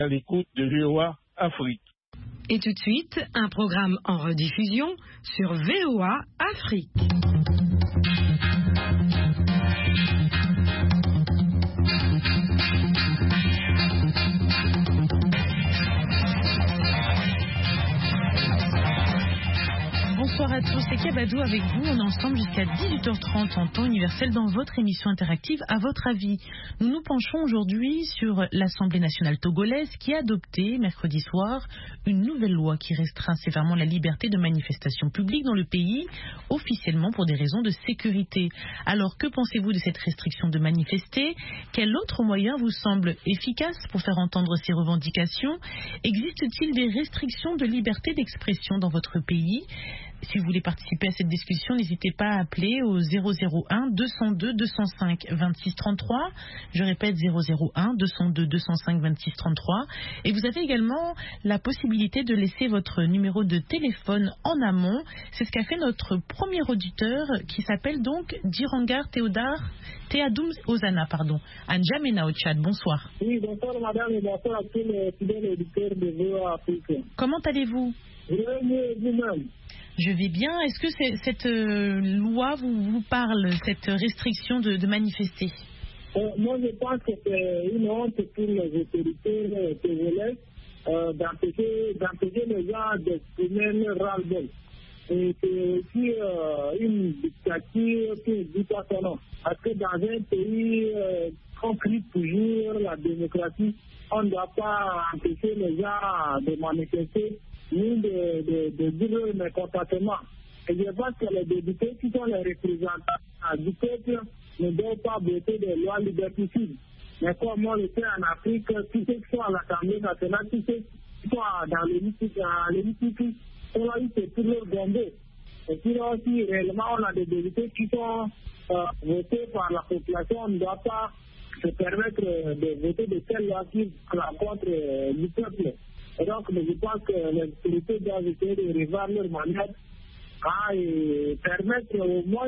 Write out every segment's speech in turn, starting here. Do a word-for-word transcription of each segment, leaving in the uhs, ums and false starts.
à l'écoute de V O A Afrique. Et tout de suite, un programme en rediffusion sur V O A Afrique. Bonsoir à tous, c'est Kabadou avec vous. On est ensemble jusqu'à dix-huit heures trente en temps universel dans votre émission interactive À votre avis. Nous nous penchons aujourd'hui sur l'Assemblée nationale togolaise qui a adopté mercredi soir une nouvelle loi qui restreint sévèrement la liberté de manifestation publique dans le pays, officiellement pour des raisons de sécurité. Alors que pensez-vous de cette restriction de manifester? Quel autre moyen vous semble efficace pour faire entendre ces revendications? Existe-t-il des restrictions de liberté d'expression dans votre pays? Si vous voulez participer à cette discussion, n'hésitez pas à appeler au zéro zéro un deux cent deux deux cent cinq vingt-six trente-trois. Je répète zéro zéro un deux cent deux deux cent cinq vingt-six trente-trois. Et vous avez également la possibilité de laisser votre numéro de téléphone en amont. C'est ce qu'a fait notre premier auditeur qui s'appelle donc Dirangar Théodar Théadoum Ozana, pardon, à N'Djamena au Tchad. Bonsoir. Oui, bonsoir madame et bonsoir à tous les fidèles auditeurs de V O A Afrique. Comment allez-vous? Je vais mieux vous-même. Je vais bien. Est-ce que c'est, cette euh, loi vous, vous parle, cette restriction de, de manifester? euh, Moi, je pense que c'est une honte pour les autorités togolaises euh, d'empêcher, d'empêcher les gens d'exprimer leur ras-le-bol. Et c'est aussi euh, une dictature qui ne dit pas son nom. Parce que dans un pays euh, qu'on crie toujours la démocratie, on ne doit pas empêcher les gens de manifester ni de, de, de dire leur mécontentement. Et je pense que les députés qui sont les représentants du peuple ne doivent pas voter des lois liberticides. Mais comme on le fait en Afrique, tous ceux qui sont à l'Assemblée nationale, tous ceux qui sont dans l'hémicycle, sont là, c'est pour leur bomber. Et puis là aussi, réellement, on a des députés qui sont euh, votés par la population. On ne doit pas se permettre de voter de telles lois qui rencontrent euh, du peuple. Et donc, je pense que les autorités doivent essayer de revoir leur manière hein, et permettre au moins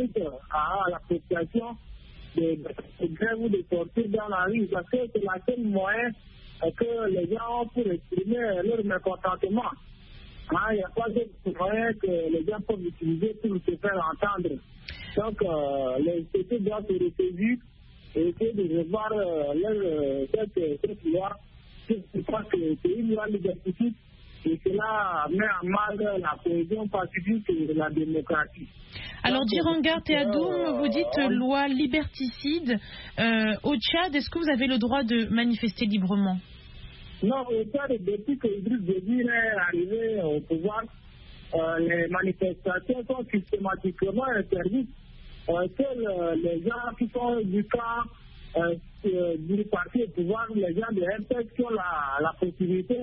à la population de, de grève ou de sortir dans la rue, parce que c'est la seule moyen que les gens ont pour exprimer leur mécontentement. Il n'y a pas d'autre moyen que les gens peuvent utiliser pour se faire entendre. Donc, euh, les autorités doivent se ressaisir et essayer de revoir euh, leur, euh, cette, cette loi. Je crois que c'est une loi liberticide et cela met en mal la cohésion pacifique de la démocratie. Alors, Dirangar Théadoum, euh, vous dites on... loi liberticide. Euh, au Tchad, est-ce que vous avez le droit de manifester librement? Non, au Tchad, depuis que Idriss Déby est arrivé au pouvoir, euh, les manifestations sont systématiquement interdites. Euh, seuls euh, les gens qui sont du camp Euh, euh, du parti au pouvoir, les gens de R P S qui ont la, la possibilité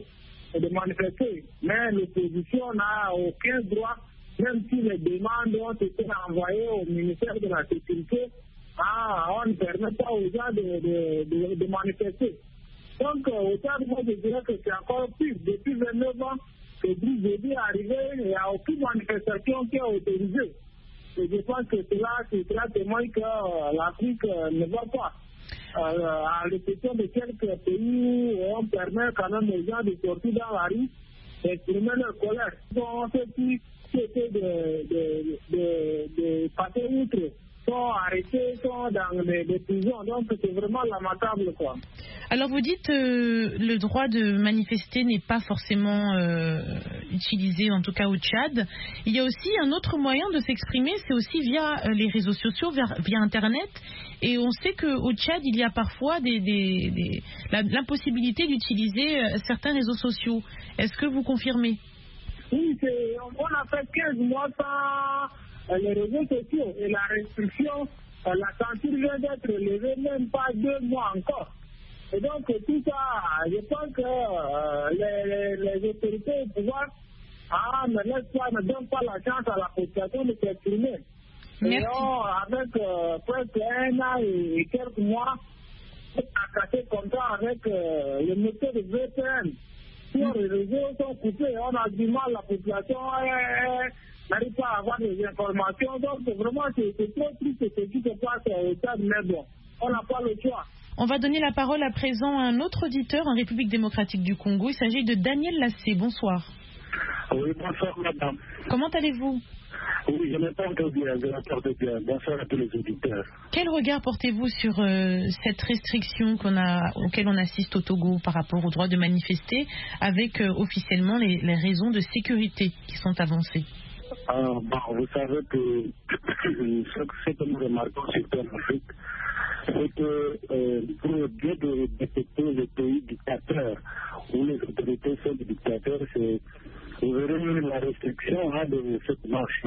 de, de manifester. Mais l'opposition n'a aucun droit, même si les demandes ont été envoyées au ministère de la Sécurité, ah, on ne permet pas aux gens de, de, de, de manifester. Donc, euh, au Tchad, moi, je dirais que c'est encore plus. Depuis vingt-neuf ans que Idriss Déby est arrivé, il n'y a aucune manifestation qui est autorisée. Et je pense que cela, cela témoigne que euh, l'Afrique euh, ne va pas. Euh, à l'exception de quelques pays où on permet quand même aux gens de sortir dans la rue d'exprimer leur colère. Donc, ceux qui essaient de, de, de, de passer outre sont arrêtés, sont dans les, les prisons. Donc, c'est vraiment lamentable, quoi. Alors, vous dites euh, le droit de manifester n'est pas forcément euh, utilisé, en tout cas au Tchad. Il y a aussi un autre moyen de s'exprimer, c'est aussi via euh, les réseaux sociaux, via, via Internet. Et on sait qu'au Tchad, il y a parfois des, des, des, la, l'impossibilité d'utiliser euh, certains réseaux sociaux. Est-ce que vous confirmez? Oui, c'est, on a fait quinze mois sans euh, les réseaux sociaux. Et la restriction, euh, la censure vient d'être levée, même pas deux mois encore. Et donc, tout ça, je pense que euh, les, les, les autorités au pouvoir ah, ne laissent pas, ne donnent pas la chance à la population de s'exprimer. Et on, avec euh, presque un an et, et quelques mois, on a cassé comme ça avec euh, le métier de V P N. Si les réseaux sont coupés, on a du mal, la population euh, n'arrive pas à avoir des informations. Donc, vraiment, c'est, c'est trop triste ce qui se passe au Tchad, mais bon, on n'a pas le choix. On va donner la parole à présent à un autre auditeur en République démocratique du Congo. Il s'agit de Daniel Lassé. Bonsoir. Oui, bonsoir madame. Comment allez-vous? Oui, je m'entends bien, je m'entends bien. Bonsoir à tous les auditeurs. Quel regard portez-vous sur euh, cette restriction qu'on a, auquel on assiste au Togo par rapport au droit de manifester, avec euh, officiellement les, les raisons de sécurité qui sont avancées? euh, bon, Vous savez que ce que nous remarquons surtout en Afrique, c'est que euh, pour bien de détecter les pays dictateurs où les autorités sont des dictateurs, c'est, vous verrez la restriction hein, de cette marche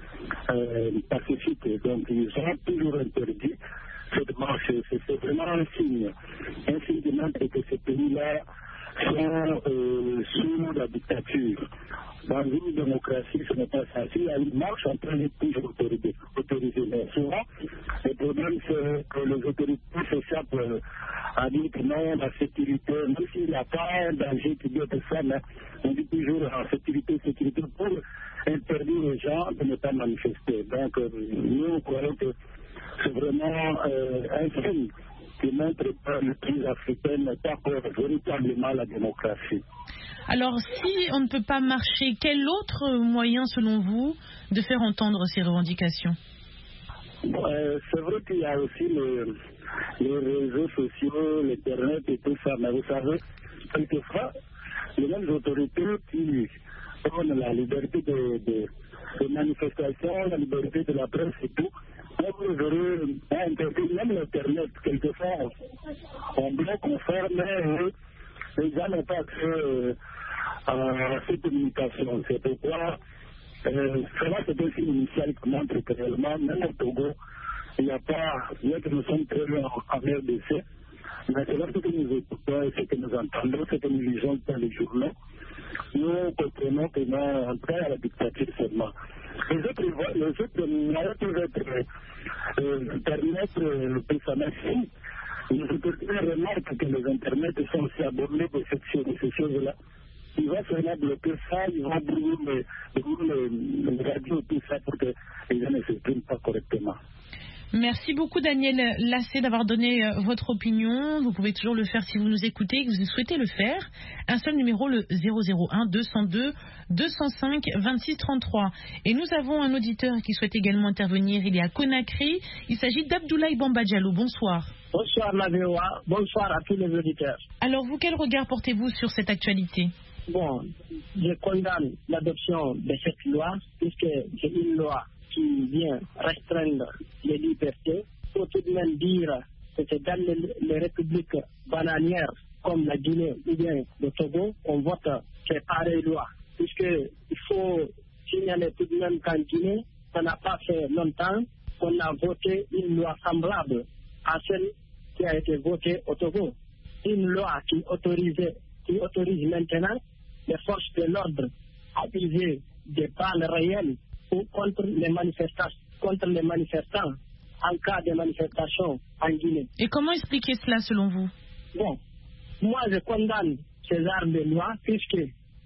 euh, pacifique. Donc ils ont toujours interdit cette marche. C'est, c'est vraiment un signe. Un signe qui montre que ces pays-là sont euh, sous la dictature. Dans une démocratie, ce n'est pas ça. S'il y a une marche, on peut être toujours autorisé. autorisé. Mais souvent, le problème, c'est que les autorités s'échappent euh, à dire que non, la sécurité, même s'il n'y a pas un danger qui doit être ça, mais on dit toujours en sécurité, sécurité, pour interdire aux gens de ne pas manifester. Donc, euh, nous, on croyons que c'est vraiment euh, un signe qui montre que le pays africain n'est pas encore véritablement la démocratie. Alors, si on ne peut pas marcher, quel autre moyen, selon vous, de faire entendre ces revendications? euh, C'est vrai qu'il y a aussi les, les réseaux sociaux, l'Internet et tout ça, mais vous savez, quelquefois, les mêmes autorités qui prennent la liberté de, de, de manifestation, la liberté de la presse et tout, vous verrez, même l'Internet, quelquefois, on bloque, on ferme, et les gens n'ont pas accès euh, à cette communication. C'est pourquoi, euh, cela c'est un signe initial qui montre que réellement, même au Togo, il n'y a pas, bien que nous sommes très loin en R D C, mais c'est lorsque nous écoutons, ce que nous entendons, ce que nous lisons dans les journaux, nous comprenons que nous entrons à la dictature seulement. Les autres, les autres moyens peuvent être euh, permettre le pésamètre. Les autorités remarquent que les internets sont aussi abonnés de, de ces choses-là. Ils vont seulement bloquer ça, ils vont brûler les, les, les radios et tout ça pour que les gens ne s'expriment pas correctement. Merci beaucoup Daniel Lassé d'avoir donné euh, votre opinion. Vous pouvez toujours le faire si vous nous écoutez et que vous souhaitez le faire. Un seul numéro, le zéro zéro un deux cent deux deux cent cinq vingt-six trente-trois. Et nous avons un auditeur qui souhaite également intervenir. Il est à Conakry. Il s'agit d'Abdoulaye Bamba Diallo. Bonsoir. Bonsoir la V O A. Bonsoir à tous les auditeurs. Alors vous, quel regard portez-vous sur cette actualité? Bon, je condamne l'adoption de cette loi puisque c'est une loi qui vient restreindre les libertés. Il faut tout de même dire que c'est dans les, les républiques bananières comme la Guinée ou bien le Togo qu'on vote ces pareilles lois. Puisqu'il faut signaler tout de même qu'en Guinée, ça n'a pas fait longtemps qu'on a voté une loi semblable à celle qui a été votée au Togo. Une loi qui, autorisait, qui autorise maintenant les forces de l'ordre à utiliser des balles réelles contre les manifestants, contre les manifestants en cas de manifestation en Guinée. Et comment expliquer cela selon vous? Bon, moi je condamne ces armes de loi puisque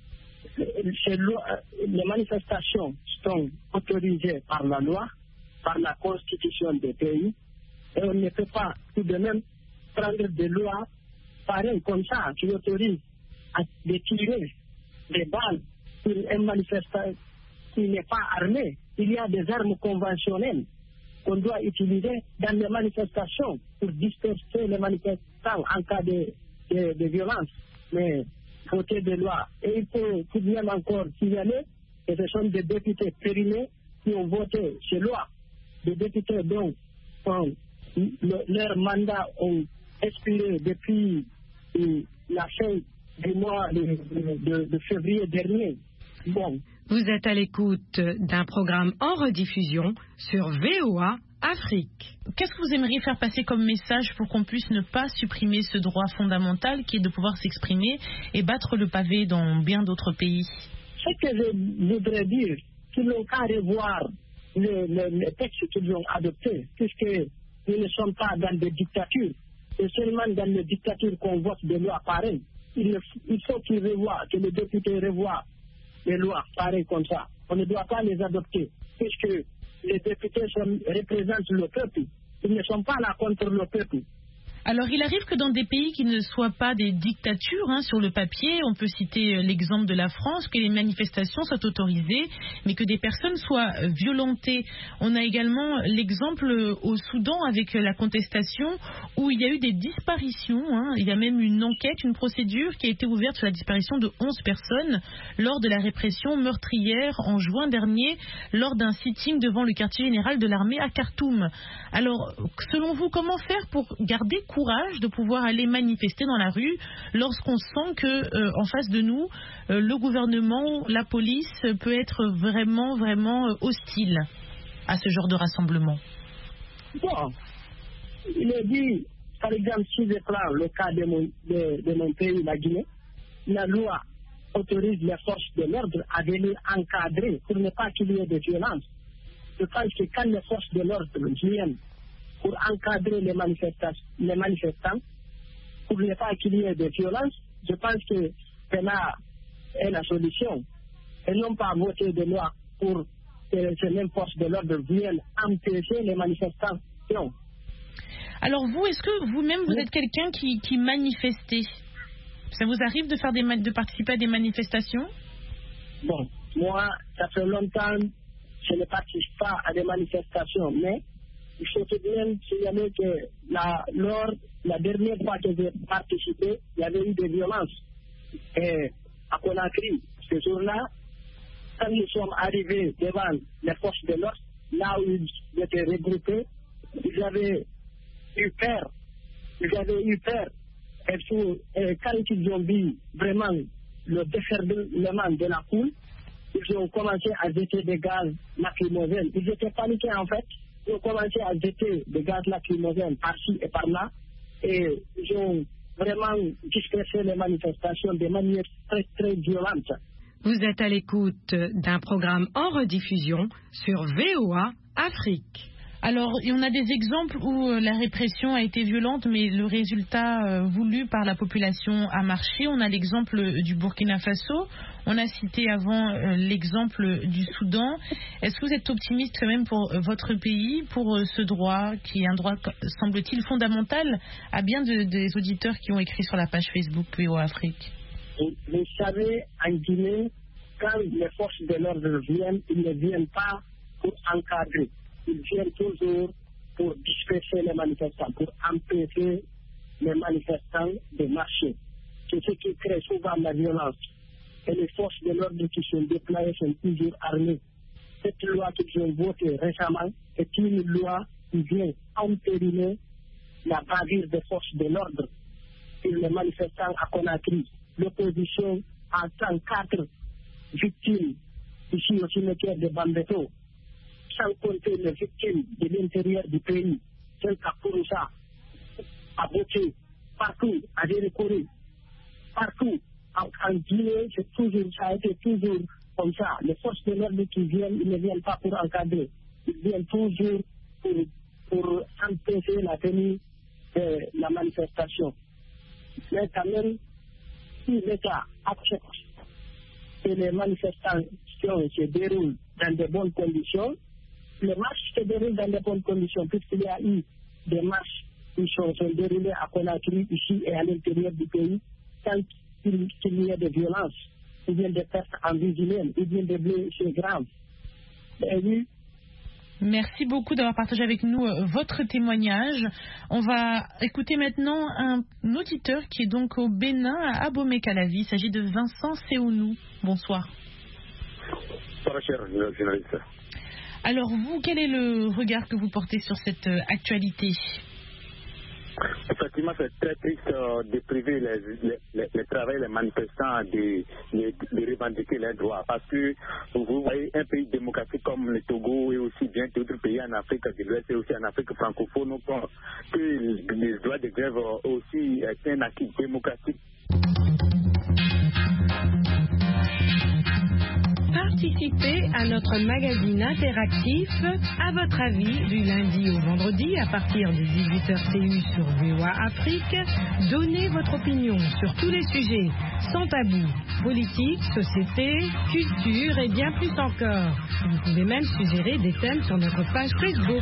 ces lois, les manifestations sont autorisées par la loi, par la constitution des pays, et on ne peut pas tout de même prendre des lois pareilles comme ça qui autorisent à tirer des balles sur un manifestant qui n'est pas armé. Il y a des armes conventionnelles qu'on doit utiliser dans les manifestations pour disperser les manifestants en cas de, de, de violence. Mais voter des lois. Et il faut tout de même encore signaler que ce sont des députés périmés qui ont voté ces lois. Des députés dont ont, le, leur mandat ont expiré depuis euh, la fin du mois de, de, de février dernier. Bon. Vous êtes à l'écoute d'un programme en rediffusion sur V O A Afrique. Qu'est-ce que vous aimeriez faire passer comme message pour qu'on puisse ne pas supprimer ce droit fondamental qui est de pouvoir s'exprimer et battre le pavé dans bien d'autres pays? Ce que je voudrais dire, qu'ils n'ont qu'à revoir le, le, le texte qu'ils ont adopté, puisque nous ne sommes pas dans des dictatures. C'est seulement dans les dictatures qu'on vote des lois pareilles. Il, il faut qu'ils revoient, que les députés revoient les lois pareilles comme ça. On ne doit pas les adopter, puisque les députés sont, représentent le peuple. Ils ne sont pas là contre le peuple. Alors, il arrive que dans des pays qui ne soient pas des dictatures, hein, sur le papier, on peut citer l'exemple de la France, que les manifestations soient autorisées, mais que des personnes soient violentées. On a également l'exemple au Soudan avec la contestation où il y a eu des disparitions. Hein. Il y a même une enquête, une procédure qui a été ouverte sur la disparition de onze personnes lors de la répression meurtrière en juin dernier, lors d'un sitting devant le quartier général de l'armée à Khartoum. Alors, selon vous, comment faire pour garder courage de pouvoir aller manifester dans la rue lorsqu'on sent que euh, en face de nous euh, le gouvernement, la police peut être vraiment vraiment euh, hostile à ce genre de rassemblement? Bon, il est dit, par exemple, si je prends le cas de mon, de, de mon pays, la Guinée, la loi autorise les forces de l'ordre à venir encadrer pour ne pas qu'il y ait de violence. Je pense que quand les forces de l'ordre viennent pour encadrer les, les manifestants, pour ne pas qu'il y ait de violence, je pense que c'est là est la solution. Et non pas voter de loi pour que ces mêmes forces de l'ordre viennent empêcher les manifestations. Alors vous, est-ce que vous-même vous êtes quelqu'un qui, qui manifestait? Ça vous arrive de, faire des, de participer à des manifestations? Bon, moi, ça fait longtemps que je ne participe pas à des manifestations, mais il faut tout de même signaler que la, lors la dernière fois que j'ai participé, il y avait eu des violences. Et à Conakry, ce jour-là, quand nous sommes arrivés devant les forces de l'ordre, là où ils étaient regroupés, ils avaient eu peur. Ils avaient eu peur. Et, tout, et quand ils ont vu vraiment le déferlement de la foule, ils ont commencé à jeter des gaz lacrymogènes. Ils étaient paniqués en fait. Ils ont commencé à jeter des gaz lacrymogènes par-ci et par-là. Et ils ont vraiment dispersé les manifestations de manière très très violente. Vous êtes à l'écoute d'un programme en rediffusion sur V O A Afrique. Alors, on a des exemples où la répression a été violente, mais le résultat euh, voulu par la population a marché. On a l'exemple du Burkina Faso. On a cité avant euh, l'exemple du Soudan. Est-ce que vous êtes optimiste quand même pour euh, votre pays, pour euh, ce droit, qui est un droit, semble-t-il, fondamental à bien de, des auditeurs qui ont écrit sur la page Facebook V O A Afrique? Vous savez, en Guinée, quand les forces de l'ordre viennent, ils ne viennent pas pour encadrer. Ils viennent toujours pour disperser les manifestants, pour empêcher les manifestants de marcher. C'est ce qui crée souvent la violence. Et les forces de l'ordre qui sont déployées sont toujours armées. Cette loi qu'ils ont votée récemment est une loi qui vient entériner la bavure des forces de l'ordre et les manifestants à Conakry. L'opposition entend quatre victimes ici au cimetière de Bambeto, sans compter les victimes de l'intérieur du pays, telles qu'à Kouroussa, à Boké, partout, à Dérikouré, partout. En, en Guinée, c'est toujours, ça a été toujours comme ça. Les forces de l'ordre qui viennent, ils ne viennent pas pour encadrer. Ils viennent toujours pour, pour empêcher la tenue de la manifestation. Mais quand même, si l'État accepte que les manifestations se déroulent dans de bonnes conditions, les marches se déroulent dans de bonnes conditions, puisqu'il y a eu des marches qui sont, sont déroulées à Conakry, ici et à l'intérieur du pays, sans qu'il, qu'il y ait de violence, ou bien de pertes en vie humaine, ou bien de blessures graves. Et oui, merci beaucoup d'avoir partagé avec nous euh, votre témoignage. On va écouter maintenant un auditeur qui est donc au Bénin, à Abomey-Calavi. Il s'agit de Vincent Séounou. Bonsoir. Bonsoir, cher journaliste. Alors vous, quel est le regard que vous portez sur cette euh, actualité? Effectivement, c'est très triste euh, de priver les, les, les, les travailleurs, les manifestants de, de, de revendiquer leurs droits. Parce que vous voyez, un pays démocratique comme le Togo et aussi bien d'autres pays en Afrique de l'Ouest et aussi en Afrique francophone, que les droits de grève aussi est un acquis démocratique. Parti Participez à notre magazine interactif À votre avis du lundi au vendredi à partir de dix-huit heures T U sur V O A Afrique. Donnez votre opinion sur tous les sujets sans tabou, politique, société, culture et bien plus encore. Vous pouvez même suggérer des thèmes sur notre page Facebook.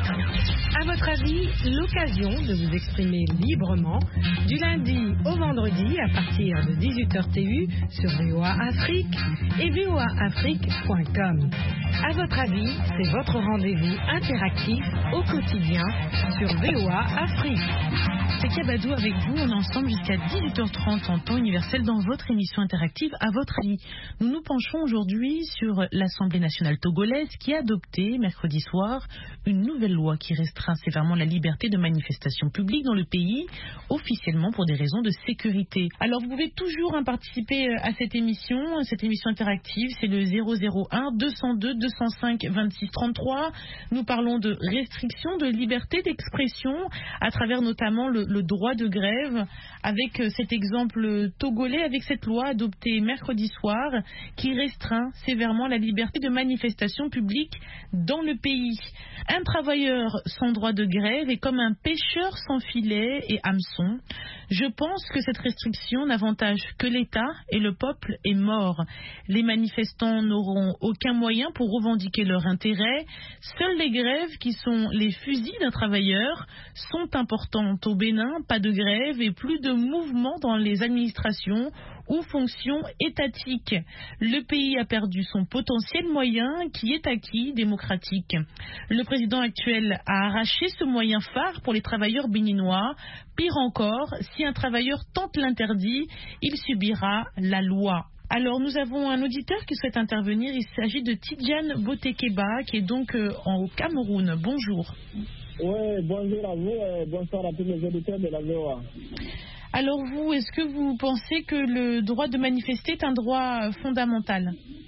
À votre avis, l'occasion de vous exprimer librement du lundi au vendredi à partir de dix-huit heures T U sur V O A Afrique et V O A Afrique point com. À votre avis, c'est votre rendez-vous interactif au quotidien sur V O A Afrique. C'est Kabadou avec vous, on est ensemble jusqu'à dix-huit heures trente en temps universel dans votre émission interactive À votre avis. Nous nous penchons aujourd'hui sur l'Assemblée nationale togolaise qui a adopté mercredi soir une nouvelle loi qui restreint sévèrement la liberté de manifestation publique dans le pays, officiellement pour des raisons de sécurité. Alors vous pouvez toujours hein, participer à cette émission, à cette émission interactive, c'est le zéro zéro un deux zéro deux deux zéro cinq vingt-six trente-trois. Nous parlons de restriction de liberté d'expression à travers notamment le, le droit de grève, avec cet exemple togolais, avec cette loi adoptée mercredi soir qui restreint sévèrement la liberté de manifestation publique dans le pays. Un travailleur sans droit de grève est comme un pêcheur sans filet et hameçon. Je pense que cette restriction n'avantage que l'État et le peuple est mort. Les manifestants n'auront aucun moyen pour revendiquer leurs intérêts. Seules les grèves, qui sont les fusils d'un travailleur, sont importantes. Au Bénin, pas de grève et plus de mouvement dans les administrations ou fonctions étatiques. Le pays a perdu son potentiel moyen qui est acquis démocratique. Le président actuel a arraché ce moyen phare pour les travailleurs béninois. Pire encore, si un travailleur tente l'interdit, il subira la loi. Alors nous avons un auditeur qui souhaite intervenir. Il s'agit de Tidjane Botekeba qui est donc euh, en, au Cameroun. Bonjour. Oui, bonjour à vous et bonsoir à tous les auditeurs de la V O A. Alors vous, est-ce que vous pensez que le droit de manifester est un droit fondamental?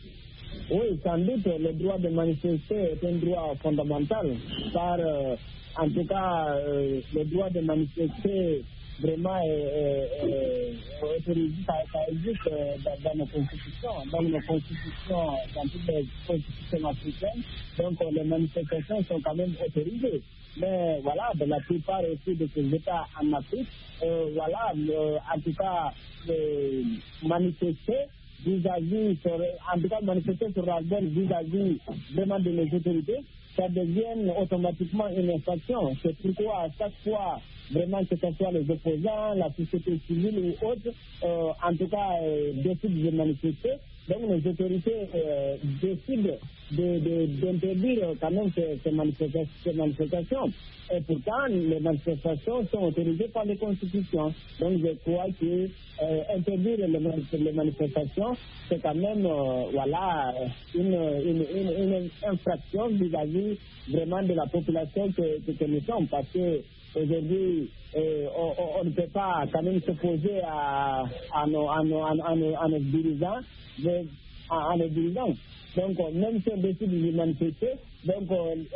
Oui, sans doute, le droit de manifester est un droit fondamental, car euh, en tout cas, euh, le droit de manifester vraiment est, est, est autorisé, ça, ça existe dans, dans nos constitutions, dans nos constitutions, dans toutes les constitutions africaines, donc les manifestations sont quand même autorisées. Mais voilà, de la plupart aussi de ces États en Afrique, euh, voilà, euh, en tout cas, euh, manifester vis-à-vis, sur, en tout cas, manifester sur la base vis-à-vis vraiment de les autorités, ça devient automatiquement une infraction. C'est pourquoi à chaque fois, vraiment, que ce soit les opposants, la société civile ou autres, euh, en tout cas, euh, décident de manifester. Donc les autorités euh, décident d'interdire de, de, quand même ces, ces, manifestations, ces manifestations. Et pourtant, les manifestations sont autorisées par les constitutions. Donc je crois que euh, interdire les, les manifestations, c'est quand même euh, voilà, une, une, une, une infraction vis-à-vis vraiment de la population que, que, que nous sommes. Parce que aujourd'hui, euh, on, on, on ne peut pas quand même s'opposer à, à, nos, à, nos, à, nos, à nos dirigeants, mais à, à nos dirigeants. Donc, même si on décide de manifester, donc,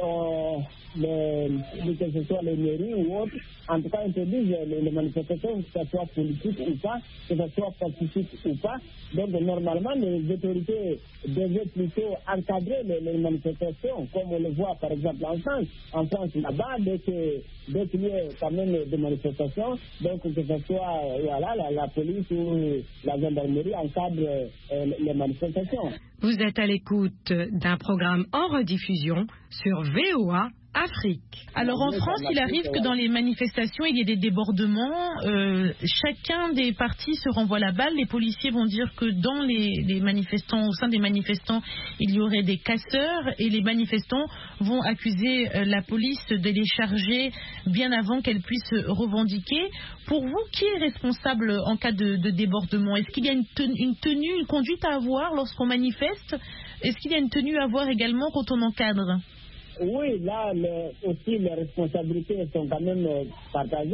on, les, que ce soit les mairies ou autres, en tout cas, interdisent les, les manifestations, que ce soit politique ou pas, que ce soit pacifique ou pas. Donc, normalement, les autorités devaient plutôt encadrer les, les manifestations, comme on le voit par exemple en France. En France, là-bas, dès que dès qu'il y a quand même des manifestations, donc que ce soit voilà, la, la police ou la gendarmerie encadre euh, les manifestations. Vous êtes à l'écoute d'un programme en rediffusion sur V O A Afrique. Alors en France, il arrive que dans les manifestations, il y ait des débordements. Euh, chacun des partis se renvoie la balle. Les policiers vont dire que dans les, les manifestants, au sein des manifestants, il y aurait des casseurs et les manifestants vont accuser euh, la police de les charger bien avant qu'elle puisse revendiquer. Pour vous, qui est responsable en cas de, de débordement? Est-ce qu'il y a une tenue, une tenue, une conduite à avoir lorsqu'on manifeste? Est-ce qu'il y a une tenue à avoir également quand on encadre? Oui, là le, aussi les responsabilités sont quand même euh, partagées.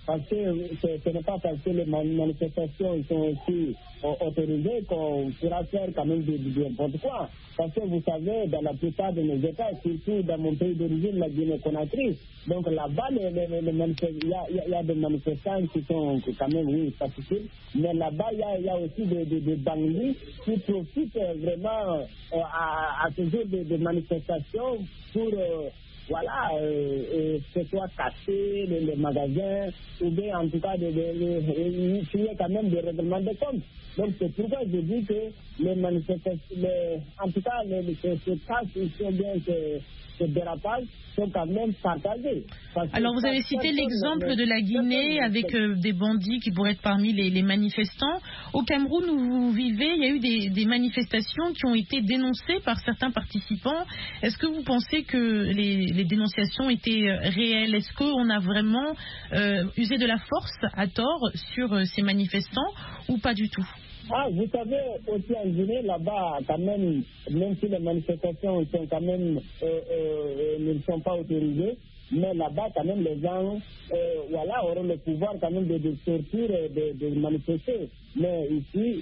parce que ce, ce n'est pas parce que les manifestations sont aussi autorisées qu'on pourra faire quand même de, de n'importe quoi. Parce que vous savez, dans la plupart de nos États, surtout dans mon pays d'origine, la Guinée-Conakry, donc là-bas, les, les, les, les il, y a, il y a des manifestants qui sont quand même, oui, pacifiques, mais là-bas, il y a, il y a aussi des, des, des bandits qui profitent vraiment euh, à, à ce genre de, de manifestations pour... Euh, Voilà, euh, euh, que ce soit casser les, les magasins, ou bien en tout cas, de, de, de, il y a quand même des règlements de compte. Donc c'est pourquoi je dis que les manifestations, les, en tout cas, les, ces, ces cas, ou bien ces, ces dérapages sont quand même partagés. Alors vous avez cité l'exemple de la Guinée avec euh, des bandits qui pourraient être parmi les, les manifestants. Au Cameroun où vous vivez, il y a eu des, des manifestations qui ont été dénoncées par certains participants. Est-ce que vous pensez que les, les dénonciations étaient réelles? Est-ce qu'on a vraiment euh, usé de la force à tort sur euh, ces manifestants ou pas du tout? Ah, vous savez, aussi en Guinée, là-bas, quand même, même si les manifestations sont quand même, euh, euh, ne sont pas autorisées, mais là-bas, quand même, les gens, euh, voilà, auront le pouvoir quand même de, de sortir et de, de manifester. Mais ici,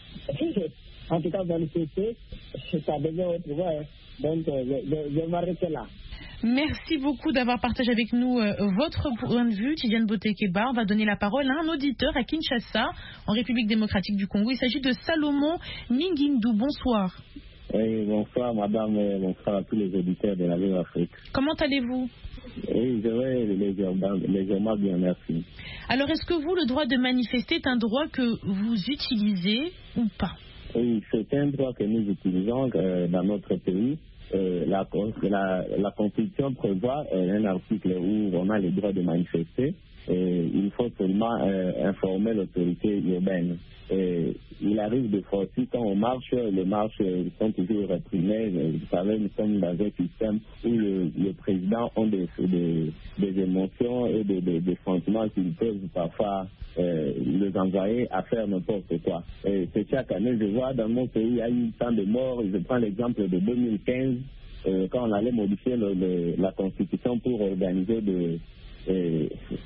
en tout cas, manifester, ça devient autre voie. Hein. Donc, euh, je, je, je m'arrête là. Merci beaucoup d'avoir partagé avec nous euh, votre point de vue, Tidiane Botekeba. On va donner la parole à un auditeur à Kinshasa, en République démocratique du Congo. Il s'agit de Salomon Ninguindou. Bonsoir. Oui, bonsoir madame, et bonsoir à tous les auditeurs de la Ville d'Afrique. Comment allez-vous? Oui, je vais légèrement, légèrement bien, merci. Alors, est-ce que vous, le droit de manifester est un droit que vous utilisez ou pas? Oui, c'est un droit que nous utilisons euh, dans notre pays. Euh, la, la, la Constitution prévoit euh, un article où on a le droit de manifester. Et il faut seulement euh, informer l'autorité urbaine. Et il arrive des fois aussi quand on marche, les marches sont toujours réprimées. Vous savez, nous sommes dans un système où le, le président a des, des, des émotions et des, des, des sentiments qui peuvent parfois euh, les envoyer à faire n'importe quoi. Et c'est chaque année, je vois dans mon pays, il y a eu tant de morts. Je prends l'exemple de deux mille quinze, euh, quand on allait modifier le, le, la Constitution pour organiser de Euh,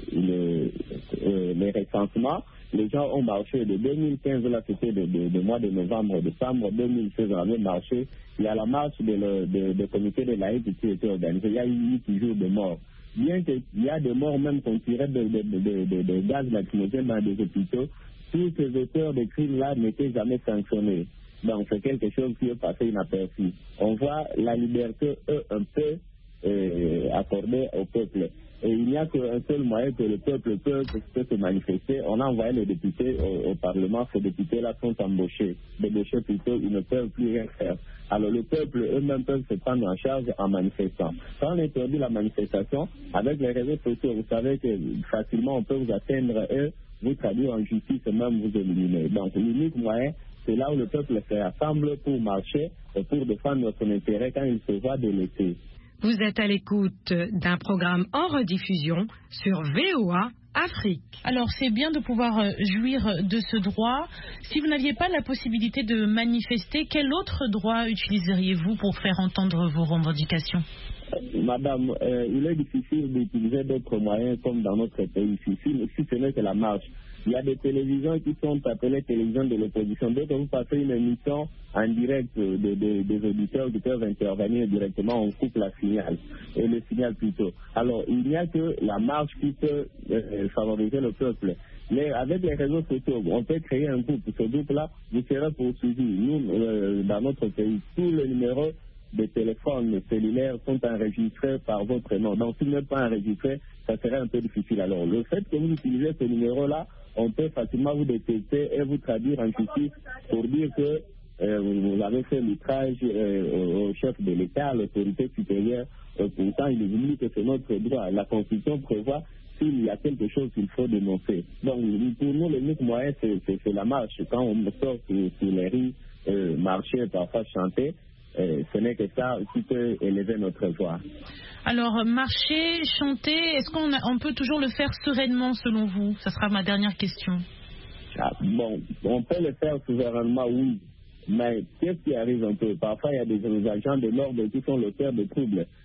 le, euh, les recensements. Les gens ont marché de deux mille quinze, là c'était de, de, de mois de novembre, décembre deux mille seize, on avait marché. Il y a la marche de le de, de comité de l'Aïd qui était organisée. Il y a eu toujours de morts. Bien qu'il y a des morts même qu'on tirait de, de, de, de, de gaz lacrymogène dans des hôpitaux, tous ces auteurs de crimes-là n'étaient jamais sanctionnés. Donc c'est quelque chose qui est passé inaperçu. On voit la liberté eux, un peu euh, accordée au peuple. Et il n'y a qu'un seul moyen que le peuple peut, peut se manifester. On a envoyé les députés au, au Parlement. Ces députés-là sont embauchés. Débauchés plutôt, ils ne peuvent plus rien faire. Alors le peuple eux-mêmes peuvent se prendre en charge en manifestant. Quand on interdit la manifestation, avec les réseaux sociaux, vous savez que facilement on peut vous atteindre et vous traduire en justice et même vous éliminer. Donc l'unique moyen, c'est là où le peuple se rassemble pour marcher et pour défendre son intérêt quand il se voit délaissé. Vous êtes à l'écoute d'un programme en rediffusion sur V O A Afrique. Alors c'est bien de pouvoir jouir de ce droit. Si vous n'aviez pas la possibilité de manifester, quel autre droit utiliseriez-vous pour faire entendre vos revendications? Madame, euh, il est difficile d'utiliser d'autres moyens comme dans notre pays, si, si ce n'est que la marche. Il y a des télévisions qui sont appelées télévisions de l'opposition. Dès que vous passez une émission en direct de, de, des auditeurs qui peuvent intervenir directement, on coupe la signal, et le signal plutôt. Alors, il n'y a que la marche qui peut euh, favoriser le peuple. Mais avec les réseaux sociaux, on peut créer un groupe. Ce groupe-là, vous serez poursuivi. Nous, euh, dans notre pays, tous les numéros des téléphones cellulaires sont enregistrés par votre nom. Donc, s'ils ne sont pas enregistrés, ça serait un peu difficile. Alors, le fait que vous utilisez ce numéro-là, on peut facilement vous détecter et vous traduire en justice pour dire que euh, vous avez fait l'outrage euh, au chef de l'État, à l'autorité supérieure. Euh, pourtant, il oublie que c'est notre droit. La Constitution prévoit s'il y a quelque chose qu'il faut dénoncer. Donc, pour nous, l'unique moyen, c'est, c'est, c'est la marche. Quand on sort sur, sur les rues, euh, marcher, parfois chanter, Euh, ce n'est que ça qui peut élever notre voix. Alors, marcher, chanter, est-ce qu'on a, on peut toujours le faire sereinement selon vous? Ça sera ma dernière question. Ah, bon, on peut le faire souverainement, oui. Mais qu'est-ce qui arrive un peu? Parfois, il y a des, des agents de l'ordre qui sont l'auteur de troubles.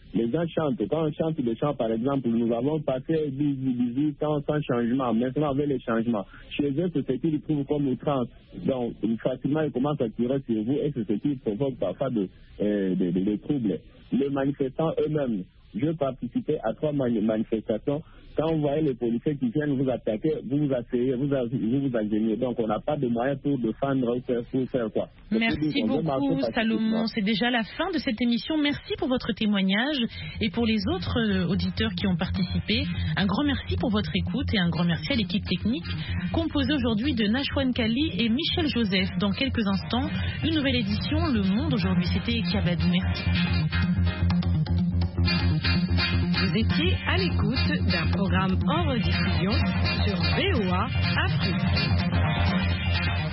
les gens chantent. Quand on chante des chants, par exemple, nous avons passé dix-huit ans sans changement. Maintenant, avec les changements, chez eux, c'est ce qu'ils trouvent comme outrance. Donc, facilement, ils commencent à tirer sur vous et c'est ce qui provoque parfois de, euh, de, de, de troubles. Les manifestants eux-mêmes, je participais à trois manifestations. Quand vous voyez les policiers qui viennent vous attaquer, vous vous asseyez, vous vous, vous agenouillez. Donc, on n'a pas de moyens pour défendre ou faire, pour faire quoi. Merci beaucoup, Salomon. C'est déjà la fin de cette émission. Merci pour votre témoignage et pour les autres euh, auditeurs qui ont participé. Un grand merci pour votre écoute et un grand merci à l'équipe technique composée aujourd'hui de Nashwan Kali et Michel Joseph. Dans quelques instants, une nouvelle édition, Le Monde aujourd'hui. C'était Kiabadou. Merci. Vous étiez à l'écoute d'un programme en rediffusion sur V O A Afrique.